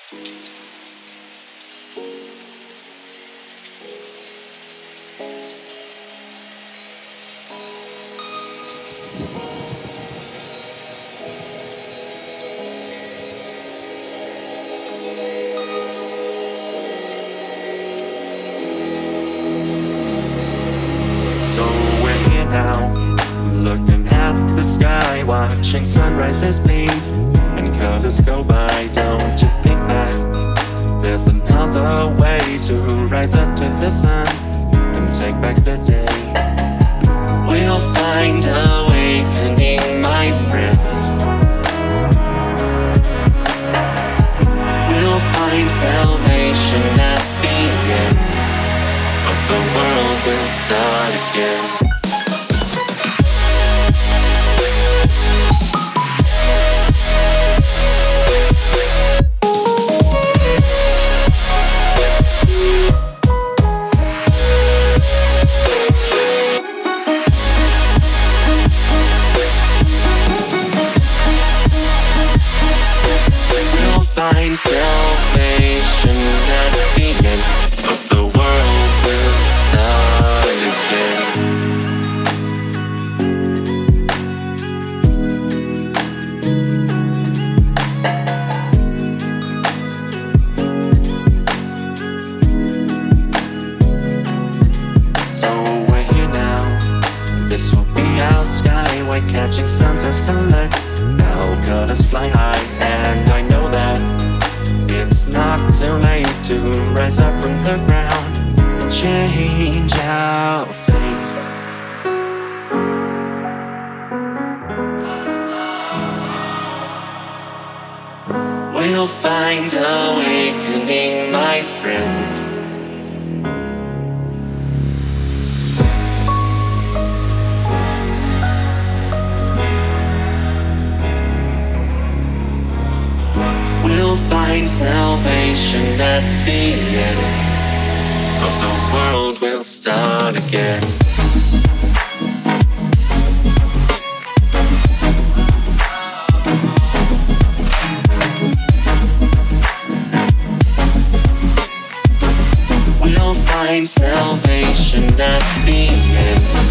So we're here now, looking at the sky, watching sunrises bleed and colors go by. Don't you think that there's another way to rise up to the sun and take back the day? We'll find awakening, my friend. We'll find salvation at the end of the world. Will start again. We'll find salvation at the end of the world. Will start again. So we're here now. This will be our skyway, catching sunsets to let our colors fly high. And I know that it's not too late to rise up from the ground and change our fate. We'll find awakening, my friend. We'll find salvation at the end of the world. Will start again. We'll find salvation at the end